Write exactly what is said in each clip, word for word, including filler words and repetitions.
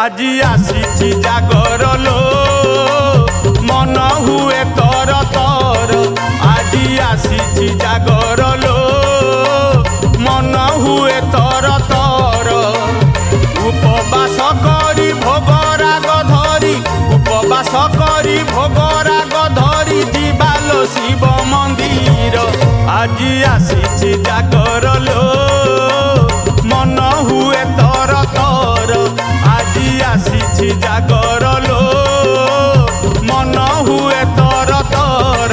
আজি আসিছি জাগর লো মন হুয়ে তর তর আজি আসিছি জাগর লো মন হুয়ে তর তর উপবাস করি ভোগ রাগ ধরি উপবাস করি ভোগ রাগ ধরি ଯିବାଲୋ শিব মন্দির আজি আসিছি জাগর লো মন হুয়ে তর তর আজি আসিছি জাগর লো মন হুয়ে তর তর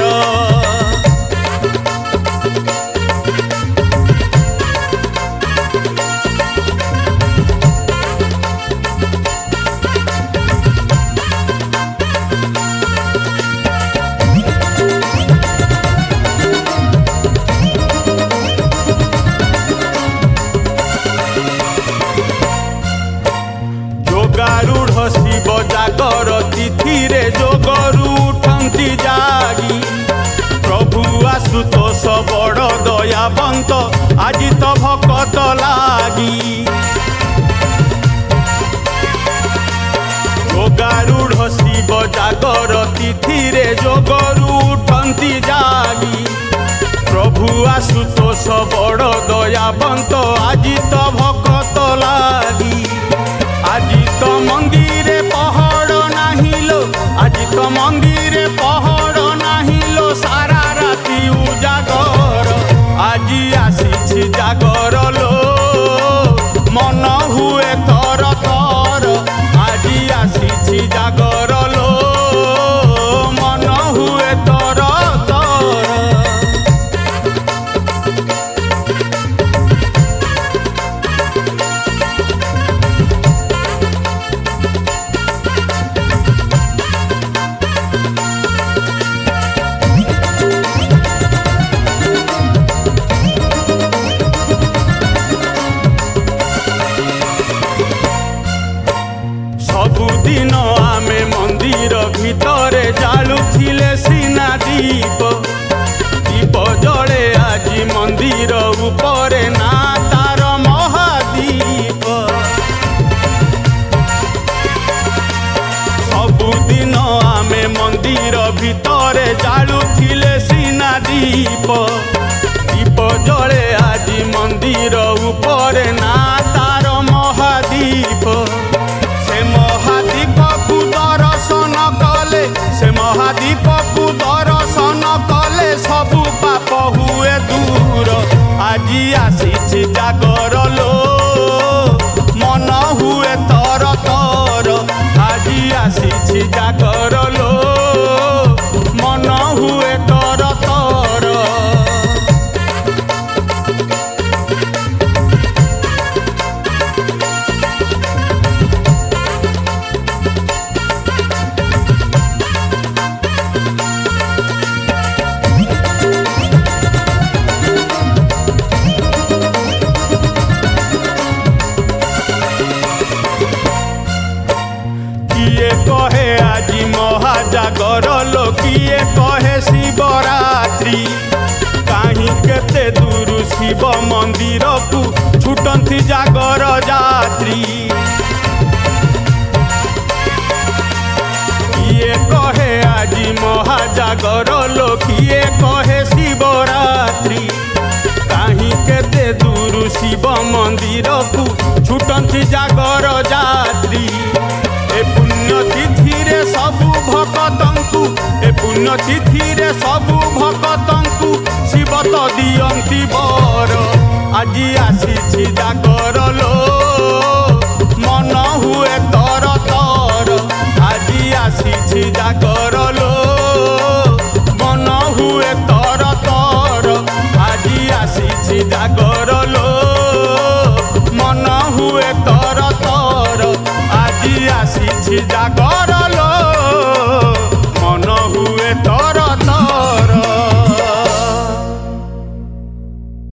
जोगारूढ़ शिव जागर तिथि रे जोगरू उठंती जागी प्रभु आशुतोष बड़ दयावंत आज तो भकत लागी जोगारूढ़ शिव जागर तिथि रे जोगरू उठंती जागी प्रभु आशुतोष बड़ दयावंत आज तो भकत लागी আজি তো মন্দিরে পহড় নাহিলো আজি তো মন্দিরে পহড় নাহিলো সারা রাতি উজাগর আজি আসিছি জাগর লো মন হুয়ে তর তর আজি আসিছি জাগর লো মন হুয়ে তর তর सबुदिन आमे मंदिर भितरे जालुथिले सीना दीप दीप जले आज मंदिर उपरे ना तार महादीप सबुदिन आमे मंदिर भितरे जालुथिले सीना दीप दीप जले आज मंदिर उपरे ना तार महादीप से महादीप को दर्शन कले से महादीप को दर्शन कले सबु पाप हुए दूर আজি আসিছি জাগর লো মন হুয়ে তর তর আজি আসিছি জাগর লো মন হুয়ে তর তর किए कहे আজি महाजागर लो किए कहे शिवरात्रि कहीं केते दूर शिव मंदिर को छुटंती जागर जात्री किए कहे আজি महाजागर लो किए कहे शिवरात्रि कहीं केते दूर शिव मंदिर को छुटंती जागर जात्री ए पुण्य तिथि रे सबु भक्तंकु ए पुण्य तिथि रे सबु भक्तंकु शिव तो दियंती बर আজি আসিছি জাগর লো মন হুয়ে তর তর আজি আসিছি জাগর লো মন হুয়ে তর তর আজি আসিছি জাগর